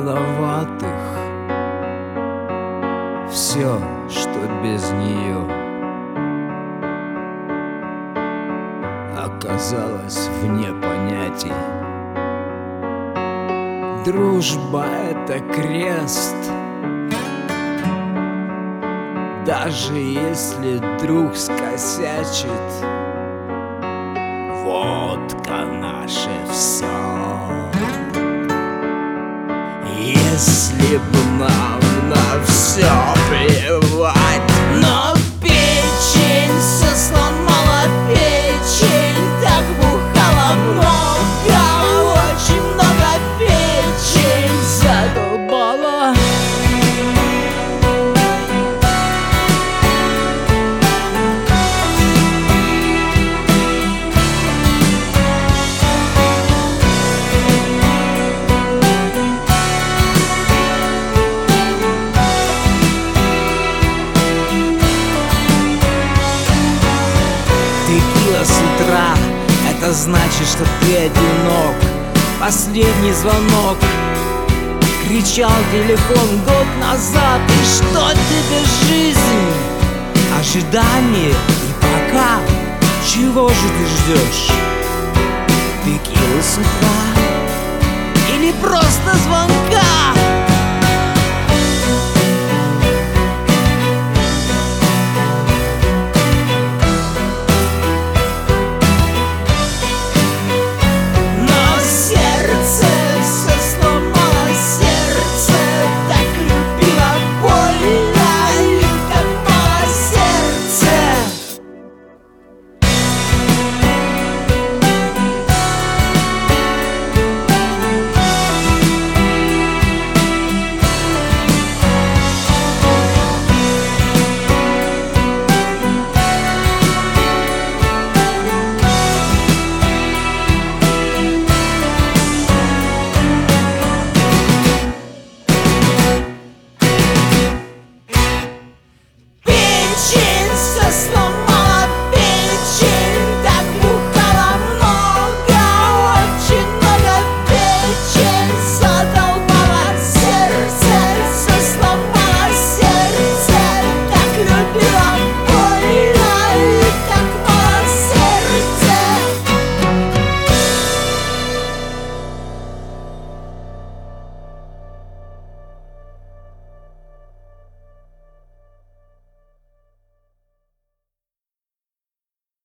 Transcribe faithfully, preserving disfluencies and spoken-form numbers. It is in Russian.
виноватых. Все, что без нее, оказалось вне понятий. Дружба — это крест. Даже если друг скосячит, водка наше все. Если б нам на все плевать, но печень все сломала, печень так бухала много, очень много, печень задолбала. Текила с утра — это значит, что ты одинок. Последний звонок, кричал телефон год назад. И что тебе жизнь? Ожидание и пока. Чего же ты ждешь? Текила с утра или просто звонка?